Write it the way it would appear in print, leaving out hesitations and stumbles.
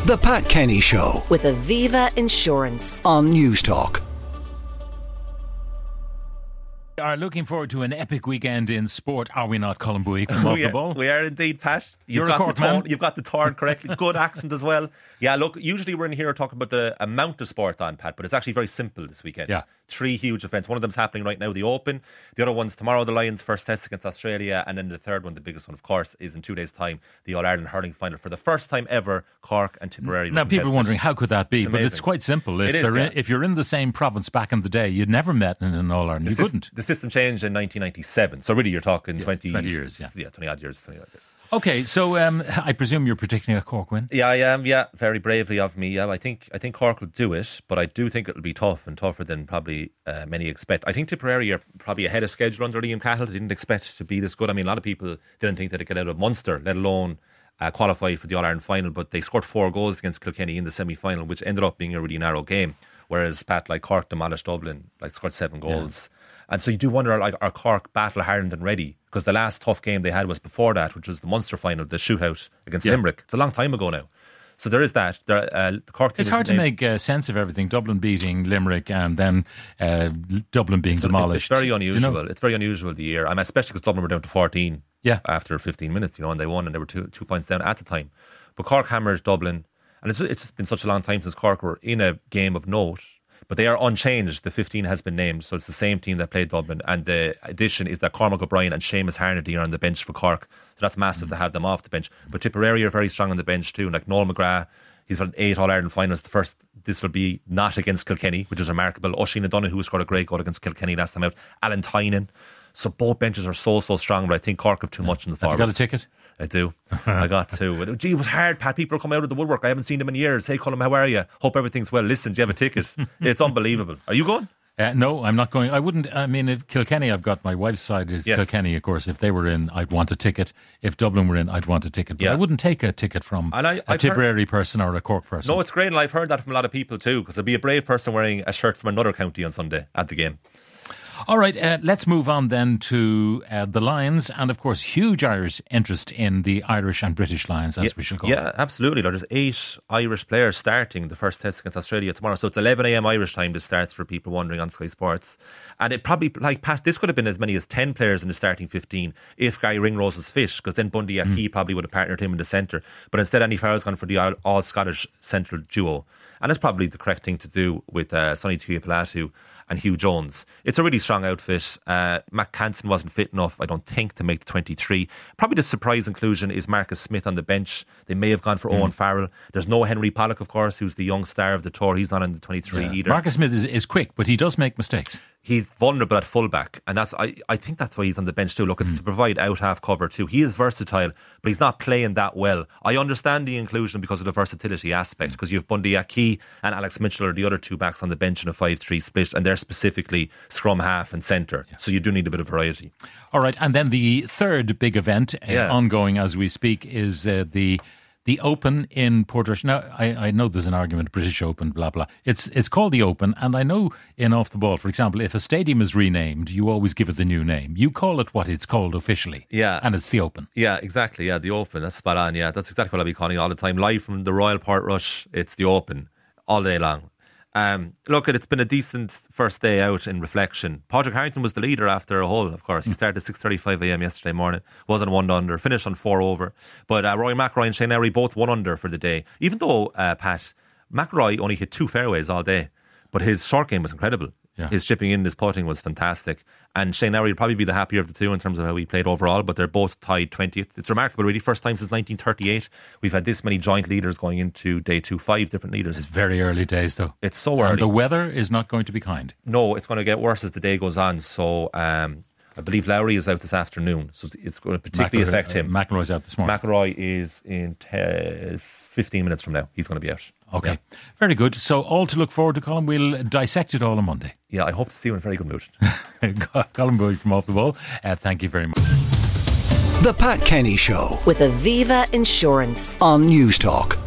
The Pat Kenny Show with Aviva Insurance on Newstalk. We are looking forward to an epic weekend in sport, are we not, Colin Bowie from Off the Ball? We are indeed, Pat. You're a Cork man. You've got the tone correctly. Good accent as well. Yeah, look, usually we're in here talking about the amount of sport on, Pat, but it's actually very simple this weekend. Yeah. 3 huge events. One of them's happening right now, the Open. The other one's tomorrow, the Lions' first test against Australia. And then the third one, the biggest one, of course, is in 2 days' time, the All-Ireland hurling final. For the first time ever, Cork and Tipperary. Now, people are wondering, how could that be? But it's quite simple. If you're in the same province back in the day, you'd never met in an All-Ireland. You couldn't. The system changed in 1997. So really, you're talking 20 years. Yeah, 20 odd years. Okay, so I presume you're predicting a Cork win? Yeah, I am. Yeah, very bravely of me. Yeah, I think Cork will do it, but I do think it'll be tough and tougher than probably many expect. I think Tipperary are probably ahead of schedule under Liam Cahill. They didn't expect it to be this good. I mean, a lot of people didn't think they'd get out of Munster, let alone qualify for the All-Ireland final, but they scored 4 goals against Kilkenny in the semi-final, which ended up being a really narrow game, whereas Pat, like Cork demolished Dublin, scored 7 goals. Yeah. And so you do wonder, are Cork battle-hardened and ready? Because the last tough game they had was before that, which was the Munster final, the shootout against Limerick. It's a long time ago now. So there is that. The Cork team it's hard to make sense of everything. Dublin beating Limerick and then Dublin being demolished. It's very unusual. It's very unusual the year. I mean, especially because Dublin were down to 14 after 15 minutes, and they won and they were 2 points down at the time. But Cork hammered Dublin, and it's been such a long time since Cork were in a game of note. But they are unchanged. The 15 has been named, so it's the same team that played Dublin. And the addition is that Cormac O'Brien and Seamus Harnedy are on the bench for Cork. So that's massive to have them off the bench. But Tipperary are very strong on the bench too. Like Noel McGrath, he's won 8 All-Ireland finals. The first, this will be not against Kilkenny, which is remarkable. Oisin O'Donoghue, who scored a great goal against Kilkenny last time out. Alan Tynan. So both benches are so strong, but I think Cork have too much in the forwards. Have you got a ticket? I do. I got to. Gee, it was hard, Pat. People are coming out of the woodwork. I haven't seen them in years. Hey, Colin, how are you? Hope everything's well. Listen, do you have a ticket? It's unbelievable. Are you going? No, I'm not going. I wouldn't. I mean, if Kilkenny, I've got my wife's side is Kilkenny, of course. If they were in, I'd want a ticket. If Dublin were in, I'd want a ticket. But I wouldn't take a ticket from a Tipperary person or a Cork person. No, it's great. And I've heard that from a lot of people too, because there'd be a brave person wearing a shirt from another county on Sunday at the game. All right, let's move on then to the Lions, and of course huge Irish interest in the Irish and British Lions, as we shall call them. Yeah, absolutely. There's 8 Irish players starting the first test against Australia tomorrow, so it's 11 a.m. Irish time. This starts for people wondering on Sky Sports, and it probably, Pat, this could have been as many as 10 players in the starting 15 if Guy Ringrose was fit, because then Bundy Aki probably would have partnered him in the centre, but instead Andy Farrell's gone for the all-Scottish central duo, and that's probably the correct thing to do with Sonny Tuipulotu and Hugh Jones. It's a really strong outfit. Matt Canson wasn't fit enough, I don't think, to make the 23. Probably the surprise inclusion is Marcus Smith on the bench. They may have gone for Owen Farrell. There's no Henry Pollock, of course, who's the young star of the tour. He's not in the 23 either. Marcus Smith is quick, but he does make mistakes. He's vulnerable at fullback, and that's I think that's why he's on the bench too. Look, it's to provide out-half cover too. He is versatile, but he's not playing that well. I understand the inclusion because of the versatility aspect, because you have Bundy Aki and Alex Mitchell are the other 2 backs on the bench in a 5-3 split, and they're specifically scrum half and centre. So you do need a bit of variety. All right, and then the third big event ongoing as we speak is the Open in Portrush. Now, I know there's an argument, British Open, blah, blah. It's called the Open, and I know in Off the Ball, for example, if a stadium is renamed, you always give it the new name. You call it what it's called officially. Yeah. And it's the Open. Yeah, exactly. Yeah, the Open. That's spot on. Yeah, that's exactly what I'll be calling it all the time. Live from the Royal Portrush, it's the Open all day long. Look, it's been a decent first day out in reflection. Padraig Harrington was the leader after a hole, of course. He started at 6:35 a.m. yesterday morning. Wasn't 1 under, finished on 4 over. But Rory McIlroy and Shane Lowry both 1 under for the day. Even though, Pat, McIlroy only hit 2 fairways all day. But his short game was incredible. Yeah. His chipping in, his putting was fantastic. And Shane Lowry would probably be the happier of the two in terms of how he played overall, but they're both tied 20th. It's remarkable, really. First time since 1938 we've had this many joint leaders going into day 2, 5 different leaders. It's very early days, though. It's so early. And the weather is not going to be kind. No, it's going to get worse as the day goes on. So I believe Lowry is out this afternoon, so it's going to particularly affect him. McIlroy's out this morning. McIlroy is in 15 minutes from now. He's going to be out. Okay, very good. So all to look forward to, Colin. We'll dissect it all on Monday. Yeah, I hope to see you in a very good mood. Colin Bowie from Off the Ball, thank you very much. The Pat Kenny Show with Aviva Insurance on Newstalk.